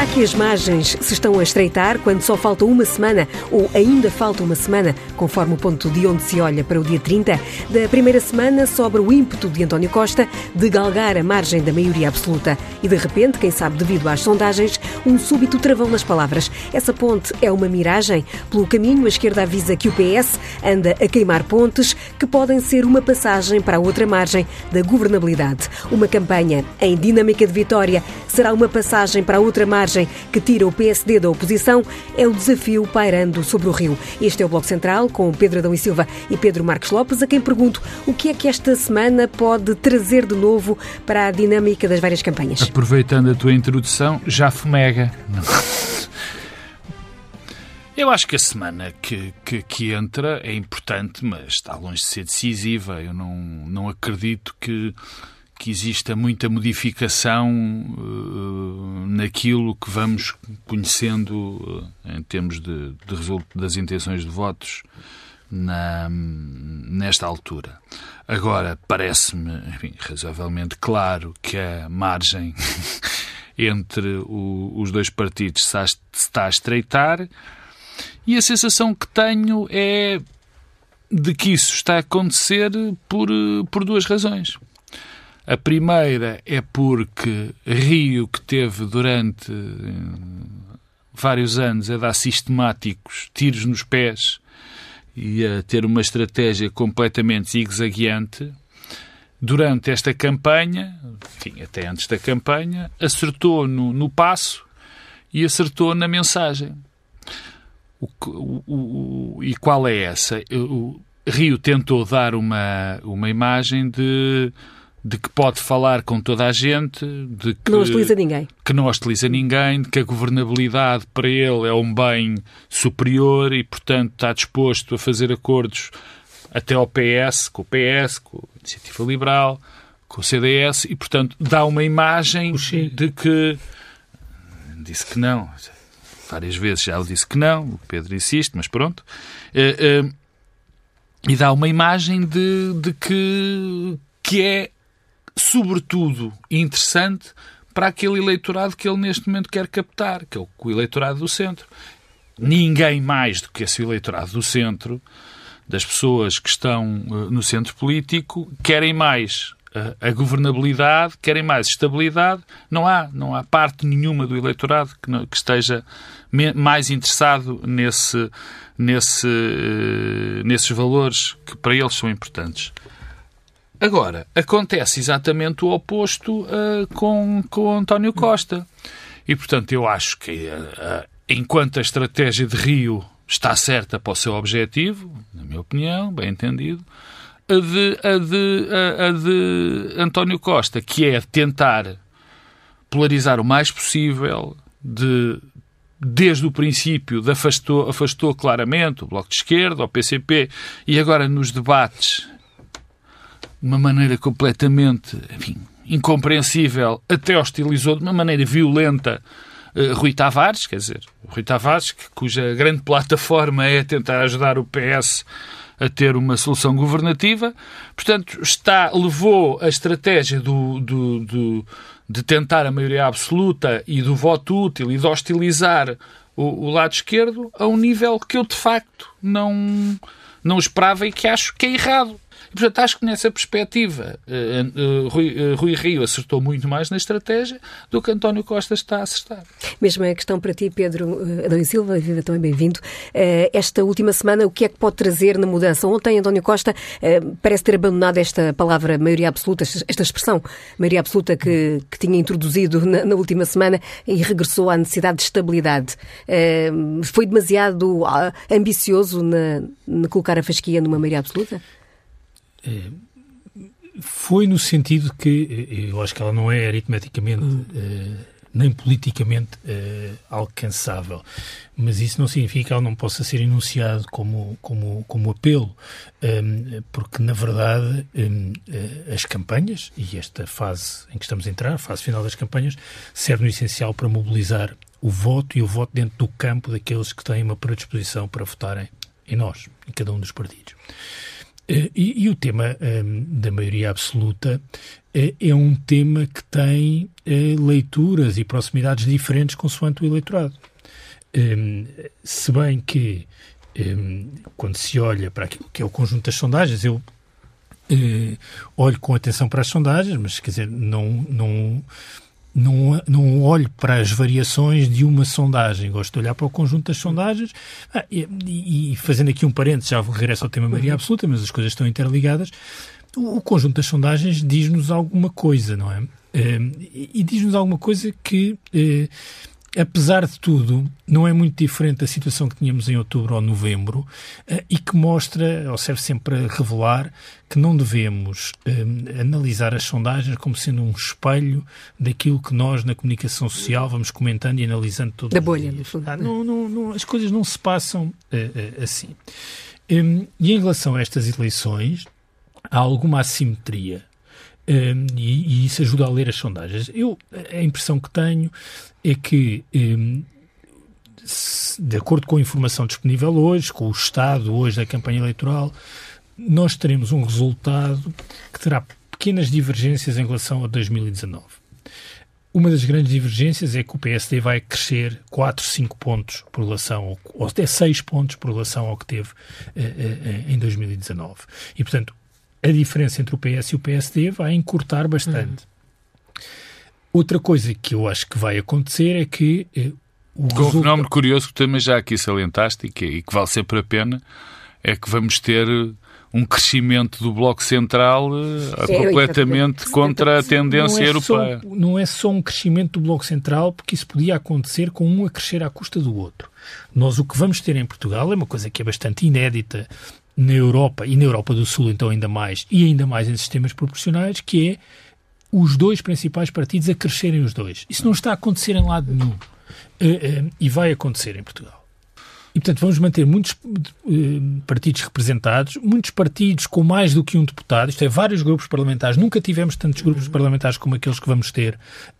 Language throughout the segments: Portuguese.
que as margens se estão a estreitar quando só falta uma semana ou ainda falta uma semana, conforme o ponto de onde se olha para o dia 30? Da primeira semana sobra o ímpeto de António Costa de galgar a margem da maioria absoluta. E de repente, quem sabe devido às sondagens, um súbito travão nas palavras. Essa ponte é uma miragem? Pelo caminho, a esquerda avisa que o PS anda a queimar pontes que podem ser uma passagem para a outra margem da governabilidade. Uma campanha em dinâmica de vitória será uma passagem para a outra margem que tira o PSD da oposição? É o desafio pairando sobre o rio. Este é o Bloco Central, com Pedro Adão e Silva e Pedro Marcos Lopes, a quem pergunto o que é que esta semana pode trazer de novo para a dinâmica das várias campanhas. Aproveitando a tua introdução, já fomega. Eu acho que a semana que entra é importante, mas está longe de ser decisiva. Eu não acredito que exista muita modificação naquilo que vamos conhecendo em termos das intenções de votos nesta altura. Agora, parece-me, enfim, razoavelmente claro que a margem entre os dois partidos se está a estreitar, e a sensação que tenho é de que isso está a acontecer por duas razões. A primeira é porque Rio, que teve durante vários anos a dar sistemáticos tiros nos pés e a ter uma estratégia completamente zigue-zagueante, durante esta campanha, enfim, até antes da campanha, acertou no passo e acertou na mensagem. E qual é essa? O Rio tentou dar uma imagem de que pode falar com toda a gente, de que não hostiliza ninguém. Que não hostiliza ninguém, de que a governabilidade para ele é um bem superior e, portanto, está disposto a fazer acordos até ao PS, com a Iniciativa Liberal, com o CDS, e, portanto, dá uma imagem de que... Disse que não. Várias vezes já disse que não, o Pedro insiste, mas pronto. E dá uma imagem de que é, sobretudo, interessante para aquele eleitorado que ele neste momento quer captar, que é o eleitorado do centro. Ninguém mais do que esse eleitorado do centro, das pessoas que estão no centro político, querem mais a governabilidade, querem mais estabilidade. Não há parte nenhuma do eleitorado que esteja mais interessado nesses valores que para eles são importantes. Agora, acontece exatamente o oposto com António Costa. E, portanto, eu acho que enquanto a estratégia de Rio está certa para o seu objetivo, na minha opinião, bem entendido, a de António Costa, que é tentar polarizar o mais possível, desde o princípio afastou claramente o Bloco de Esquerda, o PCP, e agora nos debates, de uma maneira completamente, enfim, incompreensível, até hostilizou de uma maneira violenta Rui Tavares, quer dizer, Rui Tavares, cuja grande plataforma é tentar ajudar o PS a ter uma solução governativa. Portanto, levou a estratégia de tentar a maioria absoluta e do voto útil e de hostilizar o lado esquerdo a um nível que eu, de facto, não esperava e que acho que é errado. E, portanto, acho que nessa perspectiva Rui Rio acertou muito mais na estratégia do que António Costa está a acertar. Mesma questão para ti, Pedro Adão e Silva, viva também, bem-vindo. Esta última semana, o que é que pode trazer na mudança? Ontem, António Costa parece ter abandonado esta palavra maioria absoluta, esta expressão maioria absoluta que tinha introduzido na última semana, e regressou à necessidade de estabilidade. Foi demasiado ambicioso na colocar a fasquia numa maioria absoluta? Foi no sentido que eu acho que ela não é aritmeticamente nem politicamente alcançável, mas isso não significa que ela não possa ser enunciado como apelo, porque na verdade as campanhas, e esta fase em que estamos a entrar, a fase final das campanhas, serve no essencial para mobilizar o voto, e o voto dentro do campo daqueles que têm uma predisposição para votarem em nós, em cada um dos partidos. E o tema da maioria absoluta é um tema que tem leituras e proximidades diferentes consoante o eleitorado. Se bem que, quando se olha para aquilo que é o conjunto das sondagens, eu olho com atenção para as sondagens, mas, quer dizer, não olho para as variações de uma sondagem. Gosto de olhar para o conjunto das sondagens e fazendo aqui um parênteses, já regresso ao tema maioria absoluta, mas as coisas estão interligadas. O conjunto das sondagens diz-nos alguma coisa, não é? E diz-nos alguma coisa que, apesar de tudo, não é muito diferente da situação que tínhamos em outubro ou novembro e que mostra, ou serve sempre a revelar, que não devemos analisar as sondagens como sendo um espelho daquilo que nós, na comunicação social, vamos comentando e analisando todos os dias. No fundo. Não, as coisas não se passam assim. E em relação a estas eleições, há alguma assimetria. E isso ajuda a ler as sondagens. A impressão que tenho é que, de acordo com a informação disponível hoje, com o estado hoje da campanha eleitoral, nós teremos um resultado que terá pequenas divergências em relação a 2019. Uma das grandes divergências é que o PSD vai crescer 4, 5 pontos por relação, ou até 6 pontos por relação ao que teve em 2019. E, portanto, a diferença entre o PS e o PSD vai encurtar bastante. Outra coisa que eu acho que vai acontecer é que com um fenómeno curioso que também já aqui salientaste e que vale sempre a pena, é que vamos ter um crescimento do Bloco Central completamente contra a tendência europeia. Não é só um crescimento do Bloco Central, porque isso podia acontecer com um a crescer à custa do outro. Nós o que vamos ter em Portugal é uma coisa que é bastante inédita na Europa, e na Europa do Sul então ainda mais, e ainda mais em sistemas proporcionais, que é os dois principais partidos a crescerem os dois. Isso não está a acontecer em lado nenhum. E vai acontecer em Portugal. E, portanto, vamos manter muitos partidos representados, muitos partidos com mais do que um deputado, isto é, vários grupos parlamentares. Nunca tivemos tantos grupos parlamentares como aqueles que vamos ter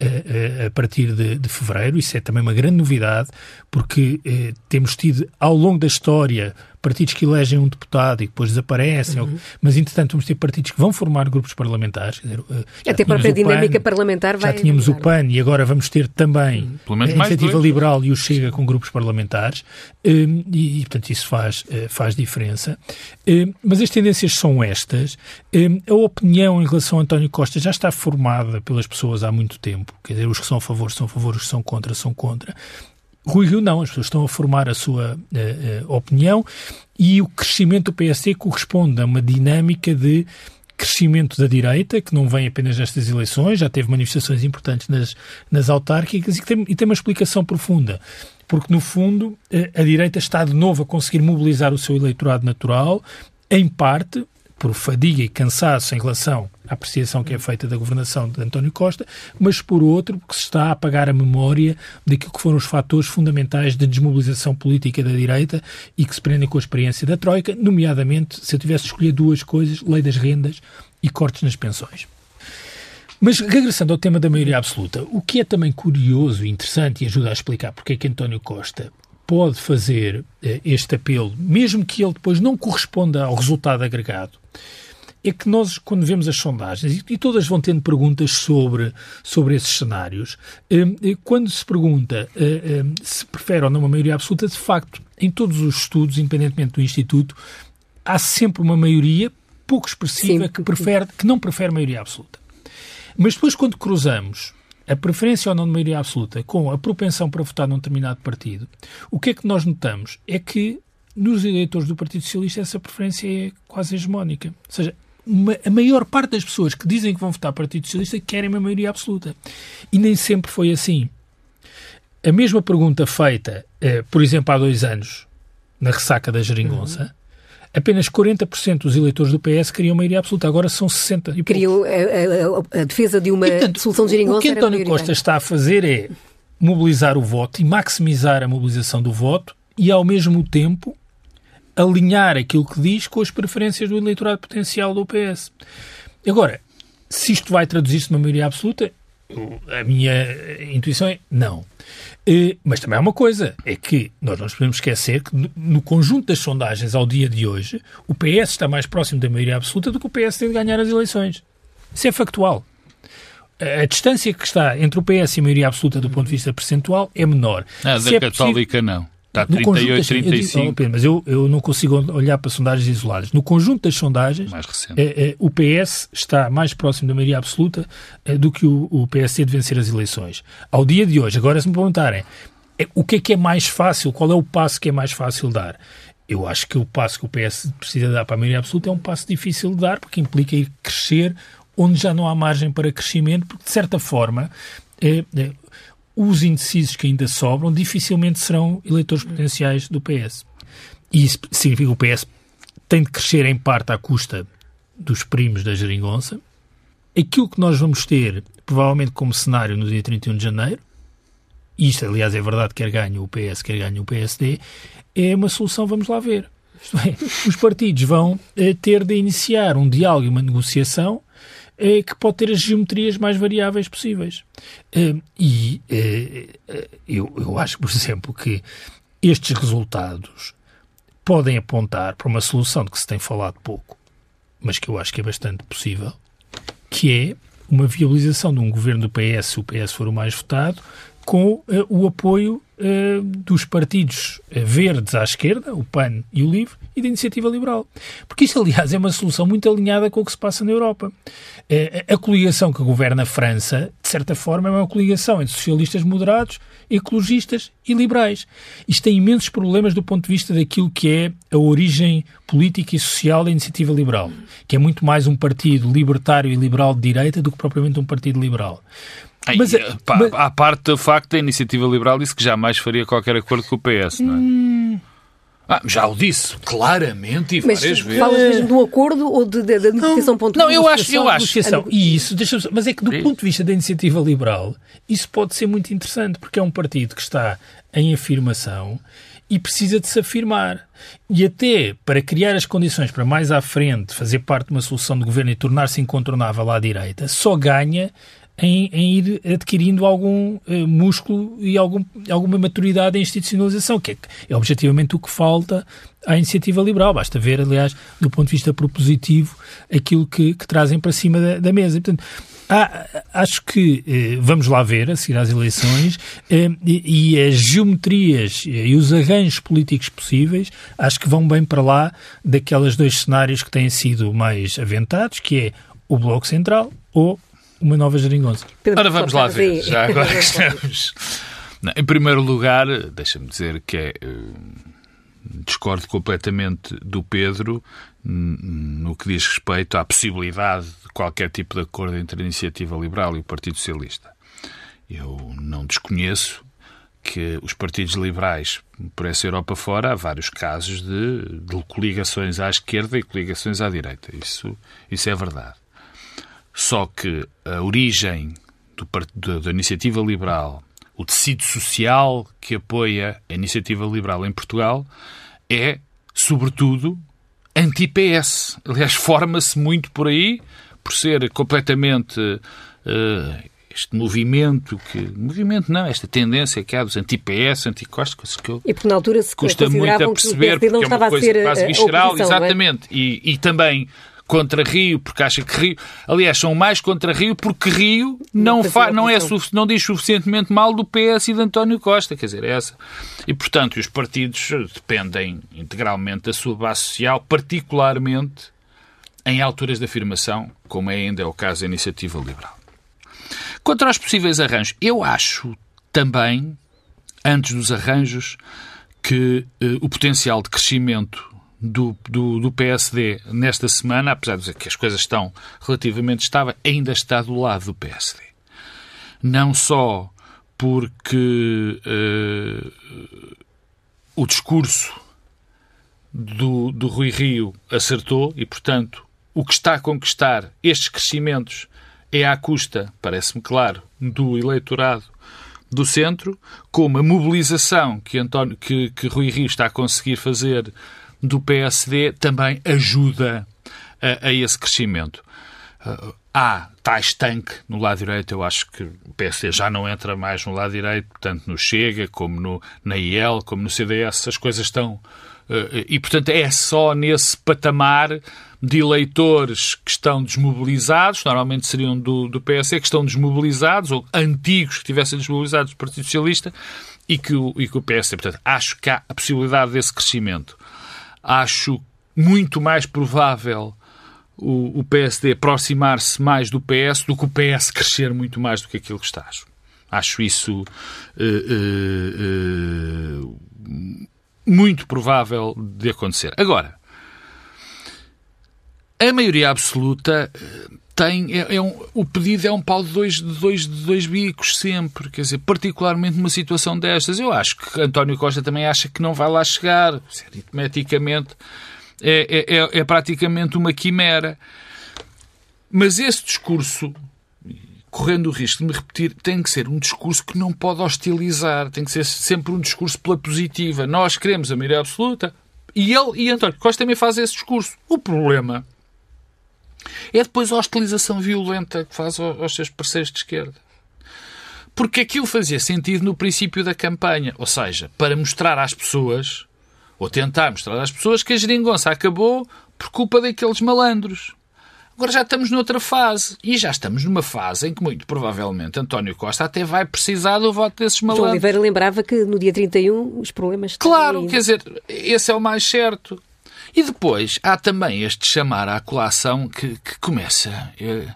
a partir de fevereiro. Isso é também uma grande novidade, porque temos tido, ao longo da história, partidos que elegem um deputado e depois desaparecem, mas, entretanto, vamos ter partidos que vão formar grupos parlamentares. Quer dizer, até para a dinâmica parlamentar vai... Já tínhamos o PAN e agora vamos ter também a Iniciativa Liberal e o Chega com grupos parlamentares. E, portanto, isso faz diferença. Mas as tendências são estas. A opinião em relação a António Costa já está formada pelas pessoas há muito tempo. Quer dizer, os que são a favor, são a favor, os que são contra, são contra. Rui Rio não, as pessoas estão a formar a sua opinião e o crescimento do PSD corresponde a uma dinâmica de crescimento da direita, que não vem apenas nestas eleições, já teve manifestações importantes nas autárquicas e tem uma explicação profunda. Porque, no fundo, a direita está de novo a conseguir mobilizar o seu eleitorado natural, em parte por fadiga e cansaço em relação à apreciação que é feita da governação de António Costa, mas por outro, porque se está a apagar a memória daquilo que foram os fatores fundamentais de desmobilização política da direita e que se prendem com a experiência da Troika, nomeadamente, se eu tivesse de escolher duas coisas, lei das rendas e cortes nas pensões. Mas, regressando ao tema da maioria absoluta, o que é também curioso e interessante e ajuda a explicar porque é que António Costa pode fazer este apelo, mesmo que ele depois não corresponda ao resultado agregado, é que nós, quando vemos as sondagens, e todas vão tendo perguntas sobre esses cenários, quando se pergunta se prefere ou não uma maioria absoluta, de facto, em todos os estudos, independentemente do Instituto, há sempre uma maioria pouco expressiva que não prefere maioria absoluta. Mas depois, quando cruzamos a preferência ou não de maioria absoluta com a propensão para votar num determinado partido, o que é que nós notamos? É que nos eleitores do Partido Socialista essa preferência é quase hegemónica. Ou seja, a maior parte das pessoas que dizem que vão votar Partido Socialista querem uma maioria absoluta. E nem sempre foi assim. A mesma pergunta feita, por exemplo, há 2 anos, na ressaca da Geringonça, apenas 40% dos eleitores do PS queriam maioria absoluta, agora são 60%. Queriam a defesa de uma solução de Geringonça. O que António Costa está a fazer é mobilizar o voto e maximizar a mobilização do voto e, ao mesmo tempo, alinhar aquilo que diz com as preferências do eleitorado potencial do PS. Agora, se isto vai traduzir-se numa maioria absoluta, A minha intuição é não. Mas também há uma coisa, é que nós não nos podemos esquecer que no conjunto das sondagens ao dia de hoje, o PS está mais próximo da maioria absoluta do que o PSD de ganhar as eleições. Isso é factual. A distância que está entre o PS e a maioria absoluta do ponto de vista percentual é menor. Da Católica não. Está 38, 35. Mas eu não consigo olhar para sondagens isoladas. No conjunto das sondagens, o PS está mais próximo da maioria absoluta do que o PSD de vencer as eleições. Ao dia de hoje, agora se me perguntarem o que é mais fácil, qual é o passo que é mais fácil dar? Eu acho que o passo que o PS precisa dar para a maioria absoluta é um passo difícil de dar, porque implica ir crescer onde já não há margem para crescimento, porque de certa forma os indecisos que ainda sobram dificilmente serão eleitores potenciais do PS. E isso significa que o PS tem de crescer em parte à custa dos primos da geringonça. Aquilo que nós vamos ter, provavelmente como cenário no dia 31 de janeiro, e isto aliás é verdade, quer ganhe o PS, quer ganhe o PSD, é uma solução, vamos lá ver. Isto é, os partidos vão ter de iniciar um diálogo e uma negociação que pode ter as geometrias mais variáveis possíveis. Eu acho, por exemplo, que estes resultados podem apontar para uma solução de que se tem falado pouco, mas que eu acho que é bastante possível, que é uma viabilização de um governo do PS, se o PS for o mais votado, com o apoio dos partidos verdes à esquerda, o PAN e o LIVRE, e da Iniciativa Liberal. Porque isto, aliás, é uma solução muito alinhada com o que se passa na Europa. A coligação que governa a França, de certa forma, é uma coligação entre socialistas moderados, ecologistas e liberais. Isto tem imensos problemas do ponto de vista daquilo que é a origem política e social da Iniciativa Liberal, que é muito mais um partido libertário e liberal de direita do que propriamente um partido liberal. Mas à parte do facto da Iniciativa Liberal disse que jamais faria qualquer acordo com o PS, não é? Já o disse, claramente e várias vezes. Mas falas mesmo de um acordo ou da negociação pontual? Não, eu acho. E isso, mas é que do ponto de vista da Iniciativa Liberal, isso pode ser muito interessante, porque é um partido que está em afirmação e precisa de se afirmar. E até para criar as condições para mais à frente fazer parte de uma solução de governo e tornar-se incontornável à direita, só ganha em ir adquirindo algum músculo e alguma maturidade em institucionalização, que é objetivamente o que falta à Iniciativa Liberal. Basta ver, aliás, do ponto de vista propositivo, aquilo que trazem para cima da mesa. E, portanto, acho que vamos lá ver, a seguir às eleições, e as geometrias e os arranjos políticos possíveis, acho que vão bem para lá daqueles dois cenários que têm sido mais aventados, que é o Bloco Central ou uma nova geringonça. Ora, vamos lá ver. Já agora que estamos. Não, em primeiro lugar, deixa-me dizer que discordo completamente do Pedro no que diz respeito à possibilidade de qualquer tipo de acordo entre a Iniciativa Liberal e o Partido Socialista. Eu não desconheço que os partidos liberais, por essa Europa fora, há vários casos de coligações à esquerda e coligações à direita. Isso é verdade. Só que a origem da Iniciativa Liberal, o tecido social que apoia a Iniciativa Liberal em Portugal é, sobretudo, anti-PS. Aliás, forma-se muito por aí, por ser completamente este movimento esta tendência que há dos anti-PS, anti-Costa, coisas que eu porque na altura se custa muito a perceber, porque é uma coisa quase visceral, exatamente, e também contra Rio, porque acha que Rio... Aliás, são mais contra Rio porque Rio não diz suficientemente mal do PS e de António Costa. Quer dizer, é essa. E, portanto, os partidos dependem integralmente da sua base social, particularmente em alturas de afirmação, como ainda é o caso da Iniciativa Liberal. Quanto aos possíveis arranjos, eu acho também, antes dos arranjos, que o potencial de crescimento do PSD nesta semana, apesar de dizer que as coisas estão relativamente estáveis, ainda está do lado do PSD. Não só porque o discurso do Rui Rio acertou e, portanto, o que está a conquistar estes crescimentos é à custa, parece-me claro, do eleitorado do centro, como a mobilização que Rui Rio está a conseguir fazer do PSD também ajuda a esse crescimento. está estanque no lado direito. Eu acho que o PSD já não entra mais no lado direito, tanto no Chega, como na IEL, como no CDS. As coisas estão... E, portanto, é só nesse patamar de eleitores que estão desmobilizados, normalmente seriam do PSD, que estão desmobilizados, ou antigos que tivessem desmobilizados do Partido Socialista, e que o PSD. Portanto, acho que há a possibilidade desse crescimento. Acho muito mais provável o PSD aproximar-se mais do PS do que o PS crescer muito mais do que aquilo que está. Acho isso muito provável de acontecer. Agora, a maioria absoluta o pedido é um pau de dois bicos sempre, quer dizer, particularmente numa situação destas. Eu acho que António Costa também acha que não vai lá chegar, aritmeticamente é praticamente uma quimera. Mas esse discurso, correndo o risco de me repetir, tem que ser um discurso que não pode hostilizar, tem que ser sempre um discurso pela positiva. Nós queremos a maioria absoluta e António Costa também faz esse discurso. O problema é depois a hostilização violenta que faz aos seus parceiros de esquerda. Porque aquilo fazia sentido no princípio da campanha, ou seja, para mostrar às pessoas, ou tentar mostrar às pessoas, que a geringonça acabou por culpa daqueles malandros. Agora já estamos noutra fase. E já estamos numa fase em que, muito provavelmente, António Costa até vai precisar do voto desses malandros. João Oliveira lembrava que no dia 31 os problemas... Claro, quer dizer, esse é o mais certo. E depois há também este chamar à colação que começa-me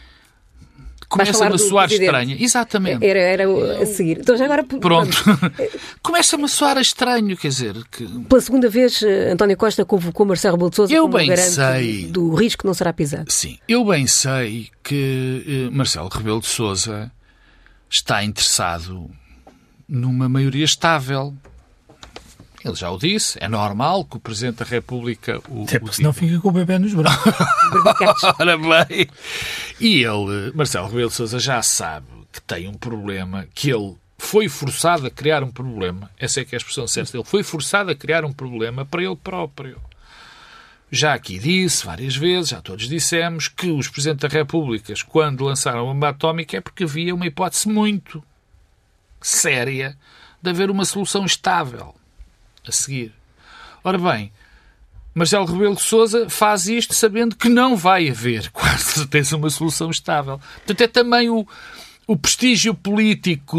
a soar estranho. Exatamente. Era a seguir. Então já agora... Pronto. Começa-me a soar estranho, quer dizer... Pela segunda vez, António Costa convocou Marcelo Rebelo de Sousa como garante do risco que não será pisado. Sim. Eu bem sei que Marcelo Rebelo de Sousa está interessado numa maioria estável. Ele já o disse, é normal que o Presidente da República... Até porque senão fica com o bebé nos braços. Ora bem. E ele, Marcelo Rebelo de Sousa, já sabe que tem um problema, que ele foi forçado a criar um problema. Essa é que é a expressão certa. Ele foi forçado a criar um problema para ele próprio. Já aqui disse várias vezes, já todos dissemos, que os Presidentes da República, quando lançaram a bomba atómica, é porque havia uma hipótese muito séria de haver uma solução estável a seguir. Ora bem, Marcelo Rebelo de Sousa faz isto sabendo que não vai haver, quase certeza, uma solução estável. Portanto, é também o prestígio político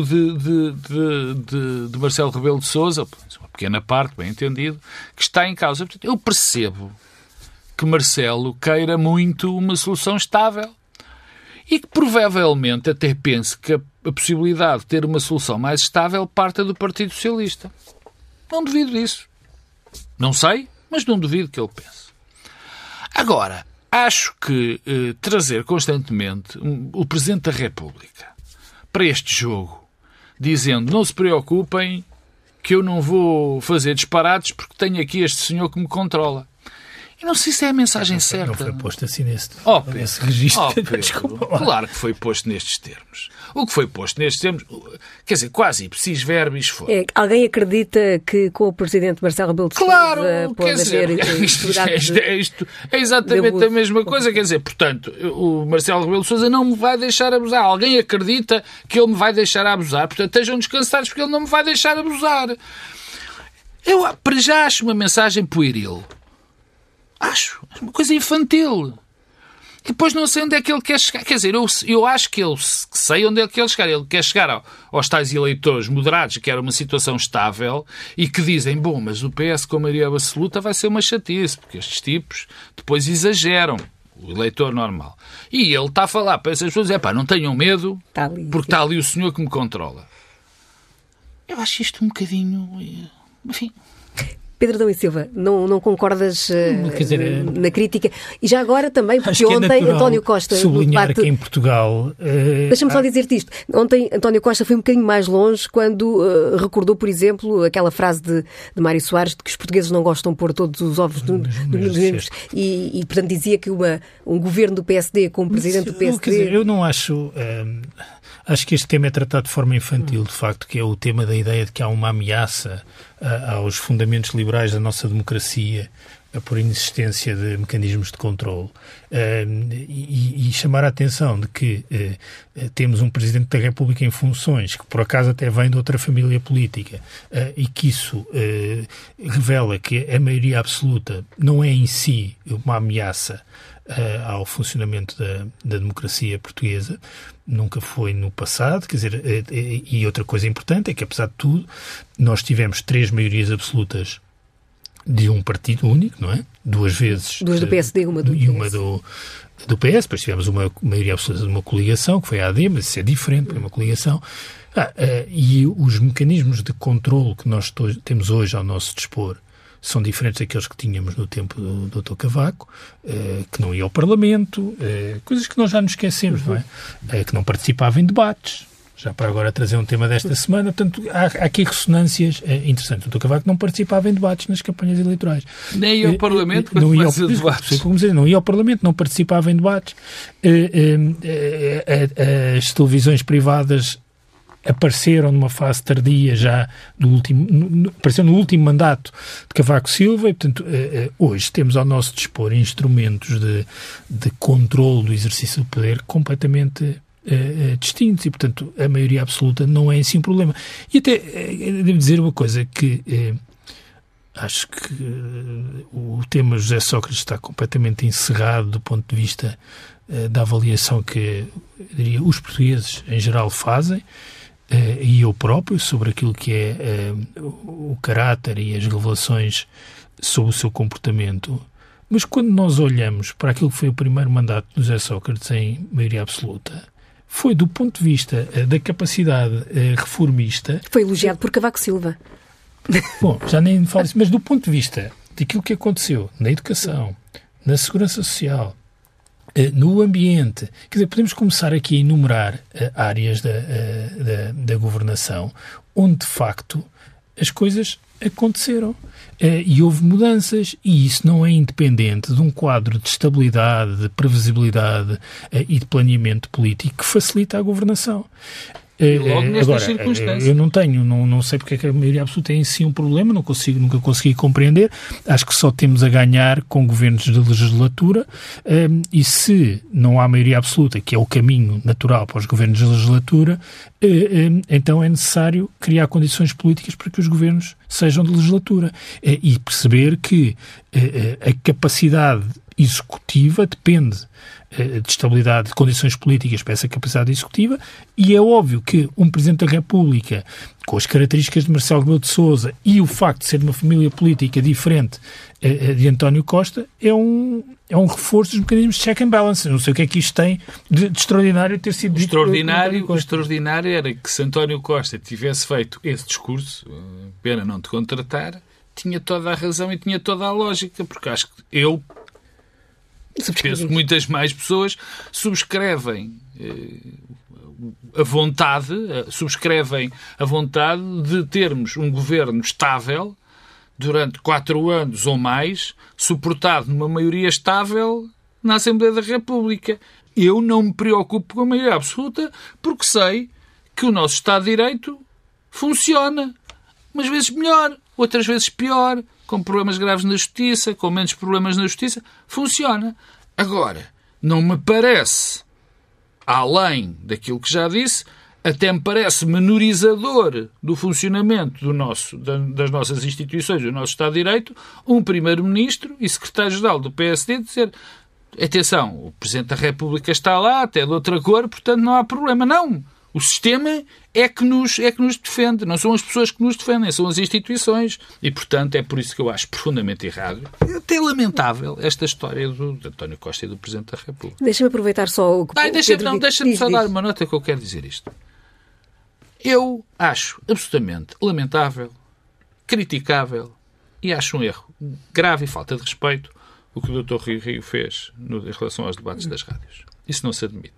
de Marcelo Rebelo de Sousa, uma pequena parte, bem entendido, que está em causa. Portanto, eu percebo que Marcelo queira muito uma solução estável e que provavelmente até pense que a possibilidade de ter uma solução mais estável parta do Partido Socialista. Não duvido disso. Não sei, mas não duvido que ele pense. Agora, acho que trazer constantemente o Presidente da República para este jogo, dizendo não se preocupem que eu não vou fazer disparates porque tenho aqui este senhor que me controla. Eu não sei se é a mensagem certa. Não foi posto assim nesse registro. Claro que foi posto nestes termos. O que foi posto nestes termos, quer dizer, quase ipsis verbis foi. Alguém acredita que com o Presidente Marcelo Rebelo de Sousa pode haver... Isto é exatamente a mesma coisa. Quer dizer, portanto, o Marcelo Rebelo de Sousa não me vai deixar abusar. Alguém acredita que ele me vai deixar abusar. Portanto, estejam descansados porque ele não me vai deixar abusar. Eu, para já, acho uma mensagem pueril. Acho. Uma coisa infantil. E depois não sei onde é que ele quer chegar. Quer dizer, eu acho que eu sei onde é que ele chegar. Ele quer chegar aos tais eleitores moderados, que era uma situação estável, e que dizem, bom, mas o PS com a maioria absoluta vai ser uma chatice, porque estes tipos depois exageram. O eleitor normal. E ele está a falar para essas pessoas, não tenham medo, porque está ali o senhor que me controla. Eu acho isto um bocadinho... Enfim... Pedro Adão e Silva, não concordas na crítica? E já agora também, porque ontem António Costa... sublinhar que em Portugal... Deixa-me só dizer-te isto. Ontem António Costa foi um bocadinho mais longe quando recordou, por exemplo, aquela frase de Mário Soares de que os portugueses não gostam de pôr todos os ovos nos mesmos. E, portanto, dizia que um governo do PSD com o presidente do PSD... Quer dizer, eu não acho... Acho que este tema é tratado de forma infantil, de facto, que é o tema da ideia de que há uma ameaça aos fundamentos liberais da nossa democracia por insistência de mecanismos de controle e chamar a atenção de que temos um Presidente da República em funções que por acaso até vem de outra família política e que isso revela que a maioria absoluta não é em si uma ameaça ao funcionamento da democracia portuguesa, nunca foi no passado, quer dizer, e outra coisa importante é que, apesar de tudo, nós tivemos 3 maiorias absolutas de um partido único, não é? 2 vezes. 2 do PSD e uma do PS. E uma do PS, depois tivemos uma maioria absoluta de uma coligação, que foi a AD, mas isso é diferente, é uma coligação. E os mecanismos de controle que nós temos hoje ao nosso dispor são diferentes daqueles que tínhamos no tempo do Dr. Cavaco, que não ia ao Parlamento, coisas que nós já nos esquecemos, não é? Que não participava em debates. Já para agora trazer um tema desta semana, portanto, há aqui ressonâncias interessantes. O Dr. Cavaco não participava em debates nas campanhas eleitorais. Nem ia ao Parlamento, não ia não ia ao Parlamento, não participava em debates. As televisões privadas apareceram numa fase tardia já apareceu no último mandato de Cavaco Silva e, portanto, hoje temos ao nosso dispor instrumentos de controle do exercício do poder completamente distintos e, portanto, a maioria absoluta não é assim um problema. E até devo dizer uma coisa que acho que o tema José Sócrates está completamente encerrado do ponto de vista da avaliação que, eu diria, os portugueses em geral fazem e eu próprio sobre aquilo que é o caráter e as revelações sobre o seu comportamento. Mas quando nós olhamos para aquilo que foi o primeiro mandato de José Sócrates em maioria absoluta, foi do ponto de vista da capacidade reformista... Foi elogiado por Cavaco Silva. Bom, já nem falo isso, mas do ponto de vista daquilo que aconteceu na educação, na segurança social, no ambiente, quer dizer, podemos começar aqui a enumerar áreas da governação onde, de facto, as coisas aconteceram e houve mudanças, e isso não é independente de um quadro de estabilidade, de previsibilidade e de planeamento político que facilita a governação. Agora, eu não sei porque é que a maioria absoluta é em si um problema, nunca consegui compreender. Acho que só temos a ganhar com governos de legislatura e se não há maioria absoluta, que é o caminho natural para os governos de legislatura, então é necessário criar condições políticas para que os governos sejam de legislatura e perceber que a capacidade executiva depende de estabilidade, de condições políticas para essa capacidade executiva, e é óbvio que um Presidente da República, com as características de Marcelo Rebelo de Sousa e o facto de ser de uma família política diferente de António Costa, é um reforço dos mecanismos de check and balance. Não sei o que é que isto tem de extraordinário ter sido dito. O extraordinário era que se António Costa tivesse feito esse discurso, pena não te contratar, tinha toda a razão e tinha toda a lógica, porque acho que penso que muitas mais pessoas subscrevem a vontade de termos um governo estável durante 4 anos ou mais, suportado numa maioria estável na Assembleia da República. Eu não me preocupo com a maioria absoluta porque sei que o nosso Estado de Direito funciona, umas vezes melhor, outras vezes pior, com problemas graves na Justiça, com menos problemas na Justiça, funciona. Agora, não me parece, além daquilo que já disse, até me parece menorizador do funcionamento das nossas instituições, do nosso Estado de Direito, um Primeiro-Ministro e Secretário-Geral do PSD dizer: atenção, o Presidente da República está lá, até de outra cor, portanto não há problema. Não! O sistema é que nos defende. Não são as pessoas que nos defendem, são as instituições. E, portanto, é por isso que eu acho profundamente errado, até lamentável, esta história de António Costa e do Presidente da República. Deixa-me aproveitar só o que... Deixa-me só dar uma nota que eu quero dizer isto. Eu acho absolutamente lamentável, criticável e acho um erro grave e falta de respeito o que o Dr. Rui Rio fez em relação aos debates das rádios. Isso não se admite.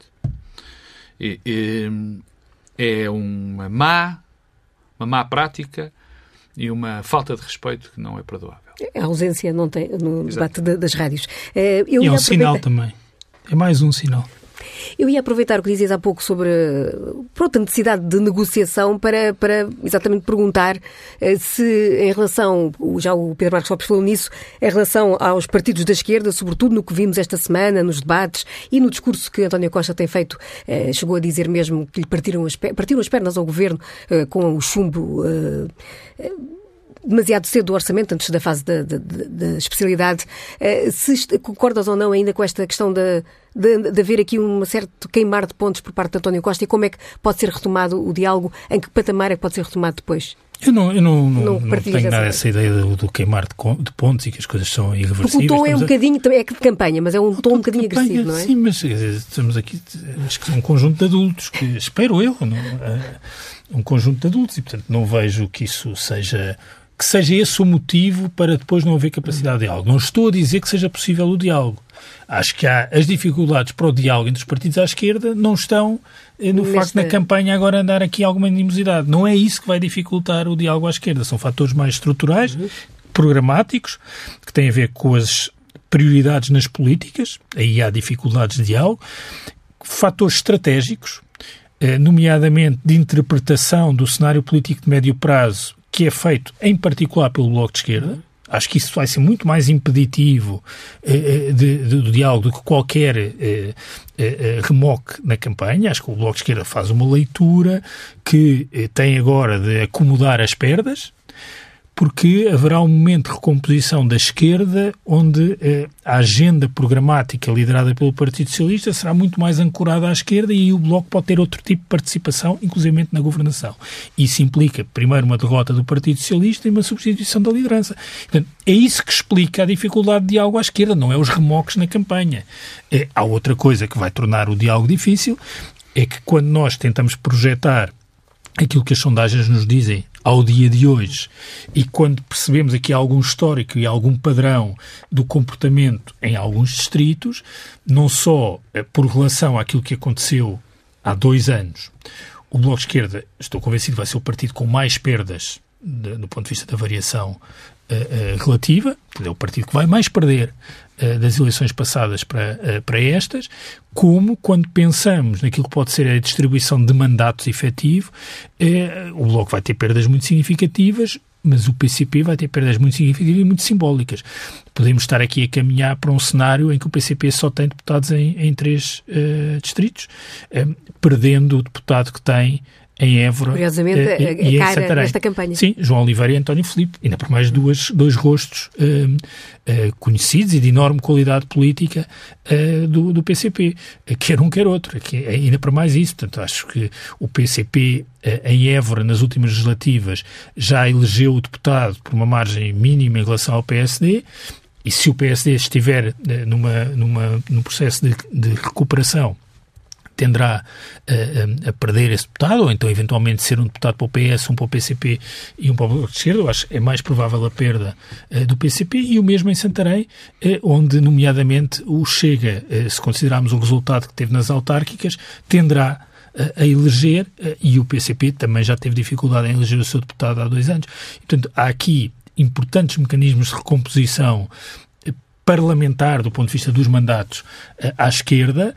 É uma má prática e uma falta de respeito que não é perdoável. A ausência não tem no debate das rádios. É um sinal também. É mais um sinal. Eu ia aproveitar o que dizias há pouco sobre a necessidade de negociação para exatamente perguntar se, em relação, já o Pedro Marcos Lopes falou nisso, em relação aos partidos da esquerda, sobretudo no que vimos esta semana, nos debates e no discurso que António Costa tem feito, chegou a dizer mesmo que lhe partiram as pernas ao governo com o chumbo demasiado cedo do orçamento, antes da fase da especialidade. Se concordas ou não ainda com esta questão de haver aqui um certo queimar de pontos por parte de António Costa, e como é que pode ser retomado o diálogo, em que patamar é que pode ser retomado depois? Eu não tenho nada essa ideia do queimar de pontos e que as coisas são irreversíveis. Porque o tom é um bocadinho, é de campanha, mas é um tom um bocadinho agressivo, não é? Sim, mas estamos aqui, acho que é um conjunto de adultos, que espero eu, um conjunto de adultos, e portanto não vejo que isso seja esse o motivo para depois não haver capacidade de diálogo. Não estou a dizer que seja possível o diálogo. Acho que as dificuldades para o diálogo entre os partidos à esquerda não estão no facto da campanha agora andar aqui alguma animosidade. Não é isso que vai dificultar o diálogo à esquerda. São fatores mais estruturais, programáticos, que têm a ver com as prioridades nas políticas, aí há dificuldades de diálogo, fatores estratégicos, nomeadamente de interpretação do cenário político de médio prazo, que é feito em particular pelo Bloco de Esquerda. Acho que isso vai ser muito mais impeditivo do diálogo do que qualquer remoque na campanha. Acho que o Bloco de Esquerda faz uma leitura que tem agora de acomodar as perdas, porque haverá um momento de recomposição da esquerda onde a agenda programática liderada pelo Partido Socialista será muito mais ancorada à esquerda, e aí o Bloco pode ter outro tipo de participação, inclusivamente na governação. Isso implica, primeiro, uma derrota do Partido Socialista e uma substituição da liderança. Portanto, é isso que explica a dificuldade de diálogo à esquerda, não é os remoques na campanha. Há outra coisa que vai tornar o diálogo difícil, é que quando nós tentamos projetar aquilo que as sondagens nos dizem ao dia de hoje, e quando percebemos aqui algum histórico e algum padrão do comportamento em alguns distritos, não só por relação àquilo que aconteceu há 2 anos, o Bloco de Esquerda, estou convencido, vai ser o partido com mais perdas do ponto de vista da variação relativa, é o partido que vai mais perder das eleições passadas para estas, como quando pensamos naquilo que pode ser a distribuição de mandatos efetivo, o Bloco vai ter perdas muito significativas, mas o PCP vai ter perdas muito significativas e muito simbólicas. Podemos estar aqui a caminhar para um cenário em que o PCP só tem deputados em 3 distritos, perdendo o deputado que tem em Évora. Curiosamente, e a cara Santarém. Nesta campanha. Sim, João Oliveira e António Filipe, ainda por mais dois rostos conhecidos e de enorme qualidade política do PCP, quer um, quer outro, ainda por mais isso. Portanto, acho que o PCP em Évora, nas últimas legislativas, já elegeu o deputado por uma margem mínima em relação ao PSD, e se o PSD estiver num processo de recuperação, tenderá a perder esse deputado, ou então eventualmente ser um deputado para o PS, um para o PCP e um para o Bloco de Esquerda. Eu acho que é mais provável a perda do PCP, e o mesmo em Santarém, onde nomeadamente o Chega, se considerarmos o resultado que teve nas autárquicas, tenderá a eleger, e o PCP também já teve dificuldade em eleger o seu deputado há 2 anos. E, portanto, há aqui importantes mecanismos de recomposição parlamentar do ponto de vista dos mandatos à esquerda,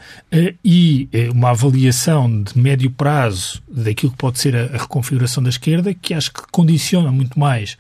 e uma avaliação de médio prazo daquilo que pode ser a reconfiguração da esquerda, que acho que condiciona muito mais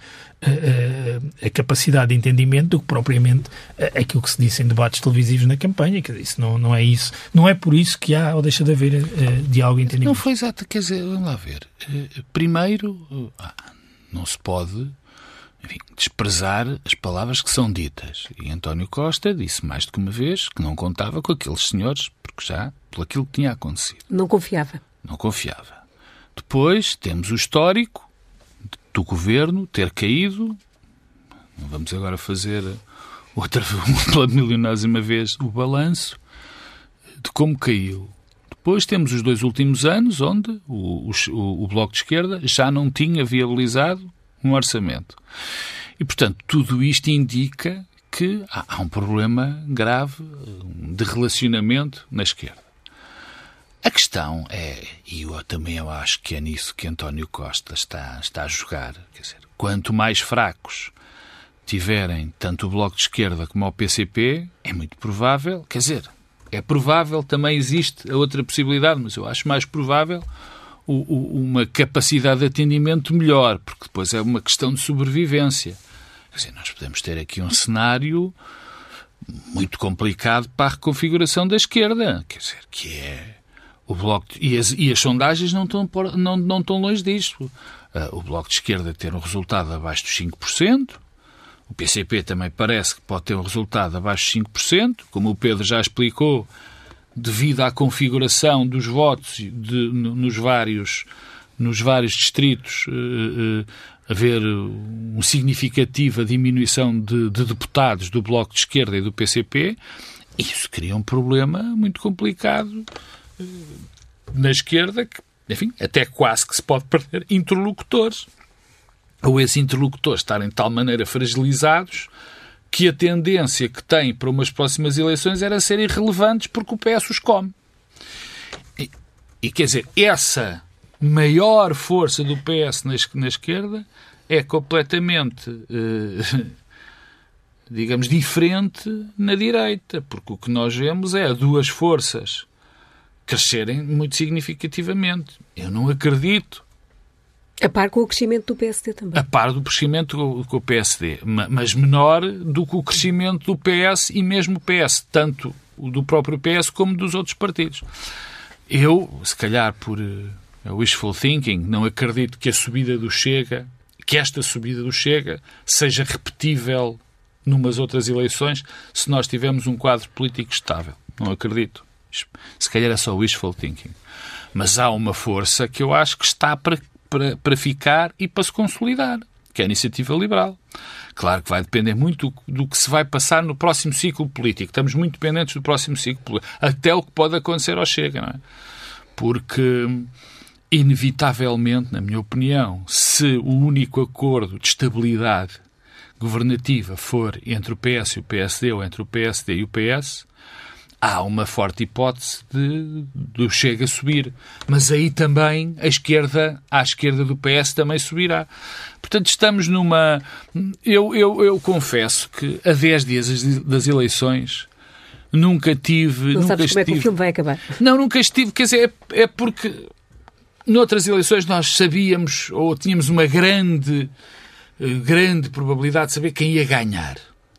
a capacidade de entendimento do que propriamente aquilo que se disse em debates televisivos na campanha. Quer dizer, isso não é isso. Não é por isso que há ou deixa de haver diálogo e entendimento. Não foi exato. Quer dizer, vamos lá ver. Primeiro, não se pode desprezar as palavras que são ditas. E António Costa disse mais do que uma vez que não contava com aqueles senhores, porque já, por aquilo que tinha acontecido. Não confiava. Não confiava. Depois temos o histórico do governo ter caído. Vamos agora fazer pela milionésima vez o balanço de como caiu. Depois temos os 2 últimos anos onde o Bloco de Esquerda já não tinha viabilizado um orçamento. E, portanto, tudo isto indica que há um problema grave de relacionamento na esquerda. A questão é, e eu também acho que é nisso que António Costa está a jogar, quer dizer, quanto mais fracos tiverem tanto o Bloco de Esquerda como o PCP, é muito provável, quer dizer, É provável, também existe a outra possibilidade, mas eu acho mais provável uma capacidade de atendimento melhor, porque depois é uma questão de sobrevivência. Quer dizer, nós podemos ter aqui um cenário muito complicado para a reconfiguração da esquerda, quer dizer, que é o Bloco e as sondagens não estão longe disto. O Bloco de Esquerda ter um resultado abaixo dos 5%, o PCP também parece que pode ter um resultado abaixo dos 5%, como o Pedro já explicou, devido à configuração dos votos nos vários distritos, haver uma significativa diminuição de deputados do Bloco de Esquerda e do PCP, isso cria um problema muito complicado na esquerda, que, enfim, até quase que se pode perder interlocutores, ou esses interlocutores estarem de tal maneira fragilizados que a tendência que têm para umas próximas eleições era serem irrelevantes porque o PS os come. E quer dizer, essa maior força do PS na esquerda é completamente, digamos, diferente na direita, porque o que nós vemos é duas forças crescerem muito significativamente. Eu não acredito. A par com o crescimento do PSD também. A par do crescimento com o PSD, mas menor do que o crescimento do PS e mesmo o PS, tanto do próprio PS como dos outros partidos. Eu, se calhar por wishful thinking, não acredito que esta subida do Chega seja repetível numas outras eleições se nós tivermos um quadro político estável. Não acredito. Se calhar é só wishful thinking. Mas há uma força que eu acho que está para ficar e para se consolidar, que é a Iniciativa Liberal. Claro que vai depender muito do que se vai passar no próximo ciclo político. Estamos muito dependentes do próximo ciclo político. Até o que pode acontecer ao Chega, não é? Porque, inevitavelmente, na minha opinião, se o único acordo de estabilidade governativa for entre o PS e o PSD ou entre o PSD e o PS, há uma forte hipótese de Chega subir. Mas aí também à esquerda do PS também subirá. Portanto, estamos numa... Eu confesso que a 10 dias das eleições nunca tive... Não sabes como é que o filme vai acabar? Não, nunca estive. Quer dizer, é porque noutras eleições nós sabíamos ou tínhamos uma grande probabilidade de saber quem ia ganhar.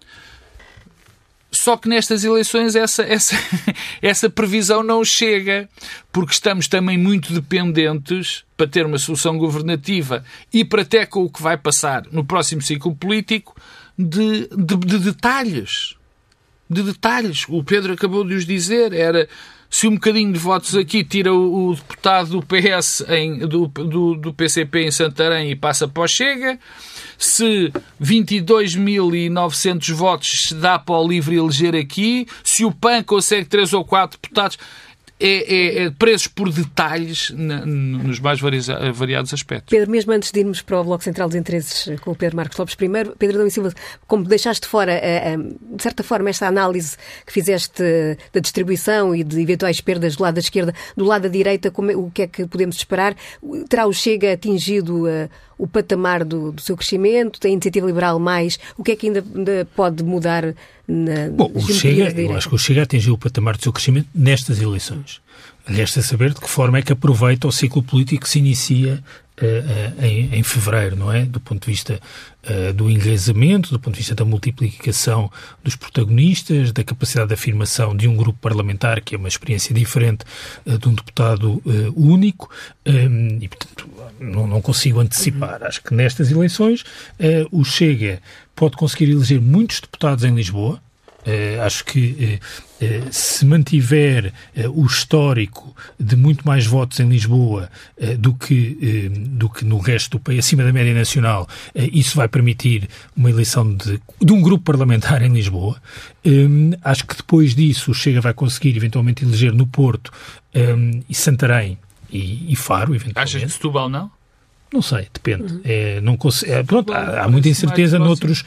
Só que nestas eleições essa previsão não chega, porque estamos também muito dependentes, para ter uma solução governativa e para até com o que vai passar no próximo ciclo político, de detalhes. De detalhes. O Pedro acabou de os dizer, era... Se um bocadinho de votos aqui tira o deputado do PS, do PCP em Santarém e passa para o Chega, se 22.900 votos se dá para o LIVRE eleger aqui, se o PAN consegue 3 ou 4 deputados, presos por detalhes nos mais variados aspectos. Pedro, mesmo antes de irmos para o Bloco Central dos Interesses com o Pedro Marcos Lopes primeiro, Pedro Adão e Silva, como deixaste fora, de certa forma, esta análise que fizeste da distribuição e de eventuais perdas do lado da esquerda, do lado da direita, o que é que podemos esperar? Terá o Chega atingido o patamar do seu crescimento? Tem a Iniciativa Liberal mais? O que é que ainda pode mudar eu acho que o Chega atingiu o patamar do seu crescimento nestas eleições. Resta saber de que forma é que aproveita o ciclo político que se inicia em fevereiro, não é? Do ponto de vista do enraizamento, do ponto de vista da multiplicação dos protagonistas, da capacidade de afirmação de um grupo parlamentar, que é uma experiência diferente de um deputado único, e, portanto, não consigo antecipar. Acho que nestas eleições o Chega pode conseguir eleger muitos deputados em Lisboa. Acho que se mantiver o histórico de muito mais votos em Lisboa do que no resto do país, acima da média nacional, isso vai permitir uma eleição de um grupo parlamentar em Lisboa. Acho que depois disso o Chega vai conseguir eventualmente eleger no Porto e Santarém e Faro, eventualmente. Achas que Setúbal não? Não sei, depende. Pronto, há muita incerteza noutros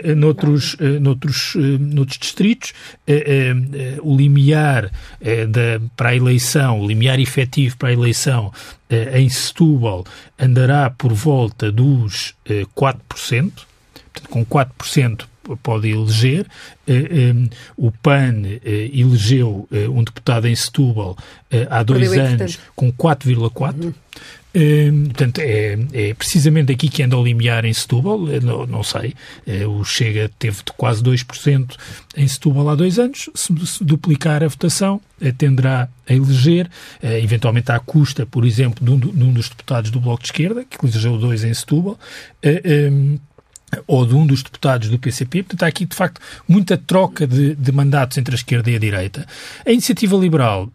distritos. O limiar para a eleição, o limiar efetivo para a eleição em Setúbal andará por volta dos 4%. Portanto, com 4% pode eleger. O PAN elegeu um deputado em Setúbal há 2 anos com 4,4%. Portanto, é precisamente aqui que anda o limiar em Setúbal, não sei, o Chega teve de quase 2% em Setúbal há 2 anos, se duplicar a votação, tenderá a eleger, eventualmente à custa, por exemplo, de um dos deputados do Bloco de Esquerda, que elegeu 2 em Setúbal, ou de um dos deputados do PCP. Portanto, há aqui, de facto, muita troca de mandatos entre a esquerda e a direita. A Iniciativa Liberal...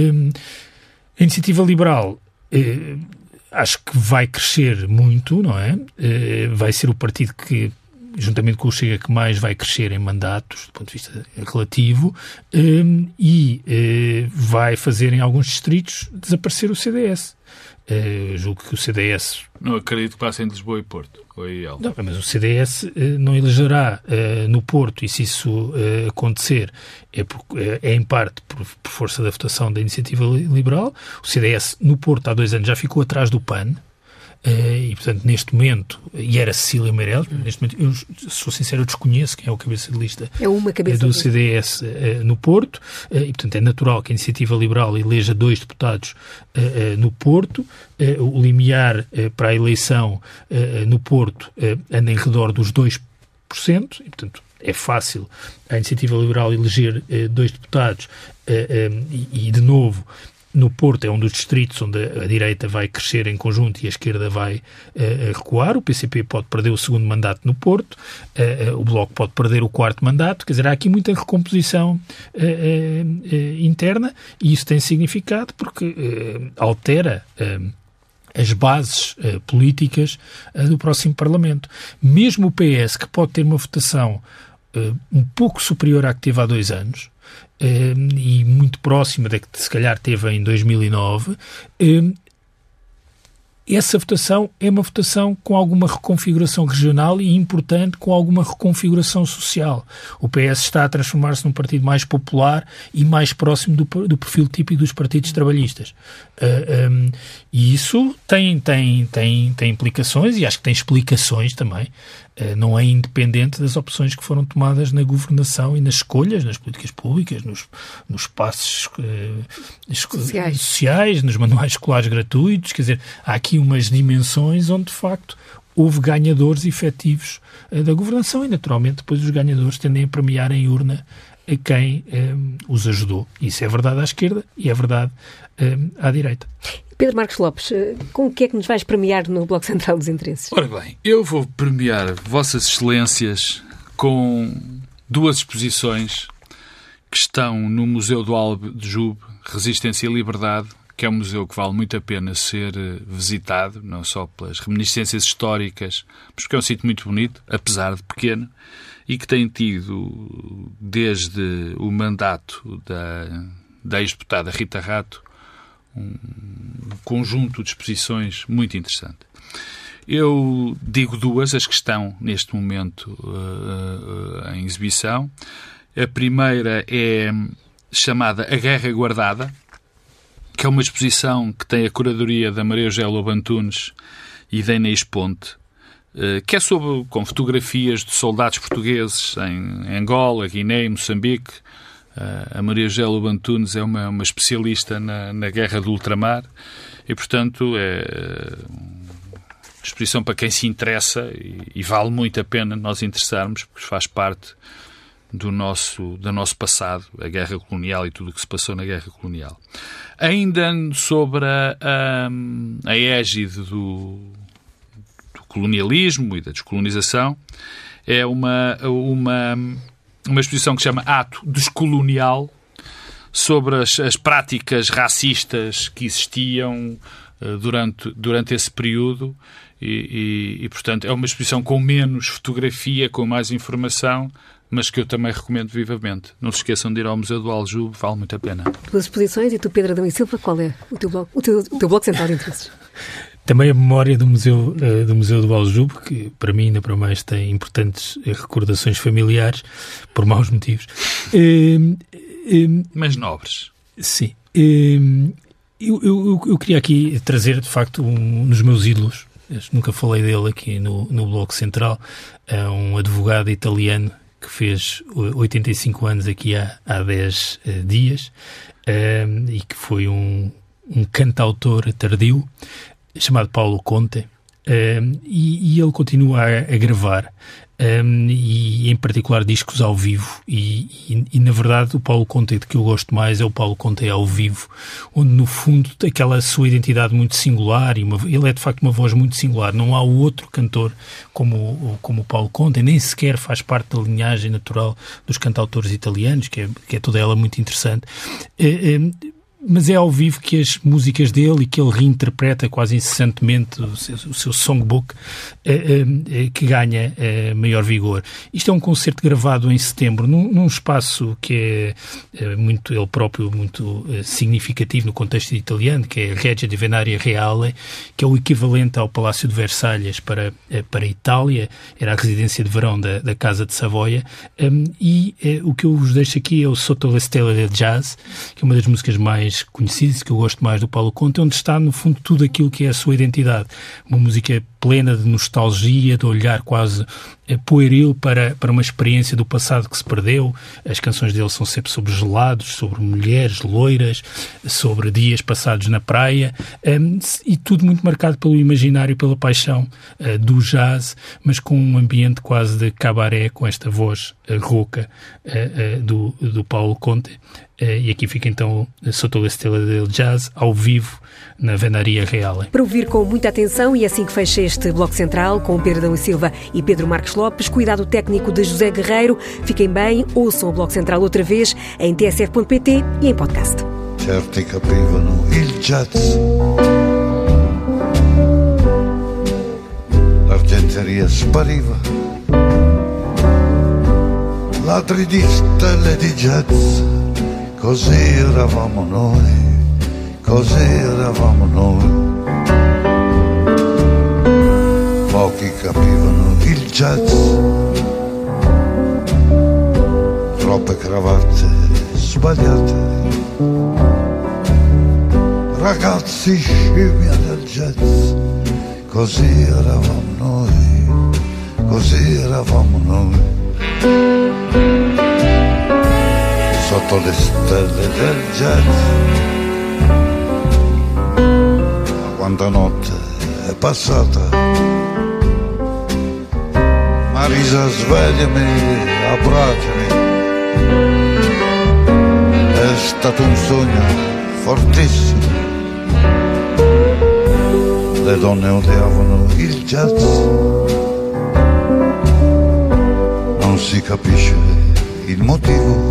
acho que vai crescer muito, não é? Vai ser o partido que, juntamente com o Chega, que mais vai crescer em mandatos, do ponto de vista relativo, e vai fazer em alguns distritos desaparecer o CDS. Julgo que o CDS... Não acredito que passe em Lisboa e Porto. Não, mas o CDS não elegerá no Porto, e se isso acontecer é em parte por força da votação da Iniciativa Liberal. O CDS no Porto há 2 anos já ficou atrás do PAN, e portanto neste momento, e era Cecília Meirelles, neste momento, eu sou sincero, eu desconheço quem é o cabeça de lista do CDS no Porto, e portanto é natural que a Iniciativa Liberal eleja 2 deputados no Porto. O limiar para a eleição no Porto anda em redor dos 2%, e portanto é fácil a Iniciativa Liberal eleger 2 deputados, e de novo no Porto é um dos distritos onde a direita vai crescer em conjunto e a esquerda vai recuar. O PCP pode perder o 2º mandato no Porto, o Bloco pode perder o 4º mandato. Quer dizer, há aqui muita recomposição interna, e isso tem significado porque altera as bases políticas do próximo Parlamento. Mesmo o PS, que pode ter uma votação um pouco superior à que teve há 2 anos, e muito próxima da que se calhar teve em 2009, essa votação é uma votação com alguma reconfiguração regional e, importante, com alguma reconfiguração social. O PS está a transformar-se num partido mais popular e mais próximo do perfil típico dos partidos trabalhistas. E isso tem implicações, e acho que tem explicações também. Não é independente das opções que foram tomadas na governação e nas escolhas, nas políticas públicas, nos passos sociais, nos manuais escolares gratuitos. Quer dizer, há aqui umas dimensões onde, de facto, houve ganhadores efetivos da governação, e, naturalmente, depois os ganhadores tendem a premiar em urna a quem os ajudou. Isso é verdade à esquerda e é verdade à direita. Pedro Marcos Lopes, com o que é que nos vais premiar no Bloco Central dos Interesses? Ora bem, eu vou premiar Vossas Excelências com 2 exposições que estão no Museu do Aljube, Resistência e Liberdade, que é um museu que vale muito a pena ser visitado, não só pelas reminiscências históricas, mas porque é um sítio muito bonito, apesar de pequeno, e que tem tido, desde o mandato da ex-deputada Rita Rato, um conjunto de exposições muito interessante. Eu digo 2, as que estão neste momento em exibição. A primeira é chamada A Guerra Guardada, que é uma exposição que tem a curadoria da Maria Eugélia Lobo Antunes e da Inês Ponte, que é com fotografias de soldados portugueses em Angola, Guiné e Moçambique. A Maria Eugélia Lobo Antunes é uma especialista na guerra do ultramar e, portanto, é uma exposição para quem se interessa, e vale muito a pena nós interessarmos, porque faz parte do nosso passado, a guerra colonial e tudo o que se passou na guerra colonial. Ainda sobre a égide do colonialismo e da descolonização, é uma exposição que se chama Ato Descolonial, sobre as práticas racistas que existiam durante esse período, e, portanto, é uma exposição com menos fotografia, com mais informação, mas que eu também recomendo vivamente. Não se esqueçam de ir ao Museu do Aljube, vale muito a pena. 2 exposições, e tu, Pedro Adão e Silva, qual é o teu bloco central de interesses? Também a memória do Museu do Aljube, que para mim, ainda para mais, tem importantes recordações familiares, por maus motivos. Mas nobres. Sim. Eu queria aqui trazer, de facto, um dos meus ídolos nunca falei dele aqui no Bloco Central, é um advogado italiano que fez 85 anos aqui há 10 dias, e que foi um cantautor tardio, chamado Paulo Conte, e ele continua a gravar, e em particular discos ao vivo, e na verdade o Paulo Conte que eu gosto mais é o Paulo Conte ao vivo, onde no fundo aquela sua identidade muito singular, e ele é de facto uma voz muito singular, não há outro cantor como o Paulo Conte, nem sequer faz parte da linhagem natural dos cantautores italianos, que é toda ela muito interessante. Mas é ao vivo que as músicas dele, e que ele reinterpreta quase incessantemente o seu songbook, que ganha maior vigor. Isto é um concerto gravado em setembro, num espaço que é muito, ele próprio, muito significativo no contexto italiano, que é a Reggia di Venaria Reale, que é o equivalente ao Palácio de Versalhes para a Itália, era a residência de verão da Casa de Savoia, e o que eu vos deixo aqui é o Sotto le Stelle del Jazz, que é uma das músicas mais conhecidas, que eu gosto mais do Paulo Conte, onde está no fundo tudo aquilo que é a sua identidade. Uma música plena de nostalgia, de olhar quase pueril para uma experiência do passado que se perdeu. As canções dele são sempre sobre gelados, sobre mulheres loiras, sobre dias passados na praia, e tudo muito marcado pelo imaginário, pela paixão do jazz, mas com um ambiente quase de cabaré, com esta voz rouca do Paulo Conte. E aqui fica então Sotto le Stelle del Jazz, ao vivo, na Venaria Reale. Para ouvir com muita atenção, e assim que fecha este Bloco Central, com Pedro Adão e Silva e Pedro Marques Lopes, cuidado técnico de José Guerreiro. Fiquem bem, ouçam o Bloco Central outra vez em tsf.pt e em podcast. Certi capivano il jazz, l'argenteria spariva, ladri di stelle di jazz, così eravamo noi. Pochi capivano il jazz, troppe cravatte sbagliate, ragazzi scimmia del jazz, così eravamo noi. Sotto le stelle del jazz, ma quanta notte è passata, Marisa svegliami, abbracciami, è stato un sogno fortissimo, le donne odiavano il jazz, non si capisce il motivo.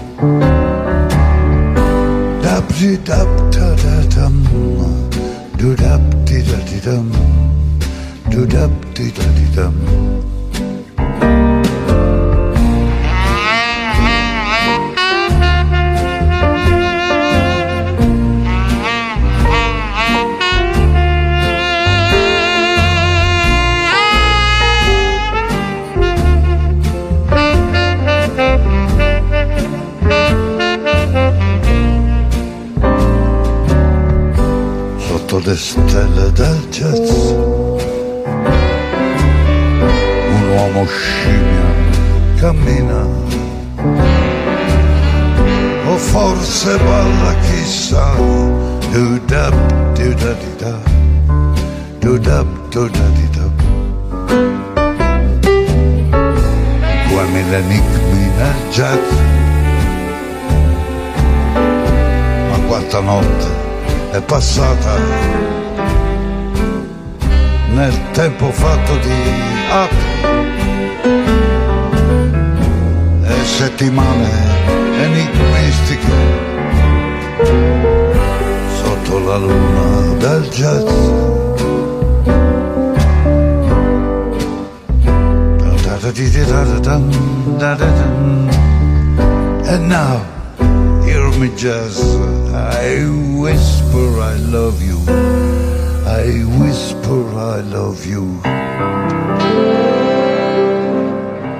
Dab-di-dab-da-da-dum, do-dab-di-da-di-dum, do-dab-di-da-di-dum. Sotto le stelle del jazz, un uomo scimmia cammina, o forse balla, chissà, do-dab, do-da-di-da, do-dab, do-da-di-da. 2000 enigmi nel jazz, ma quanta notte è passata nel tempo fatto di atti e settimane enigmistiche sotto la luna del jazz. And now hear me jazz, I whisper I love you, I whisper I love you.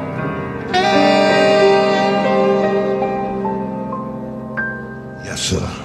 Yes, sir.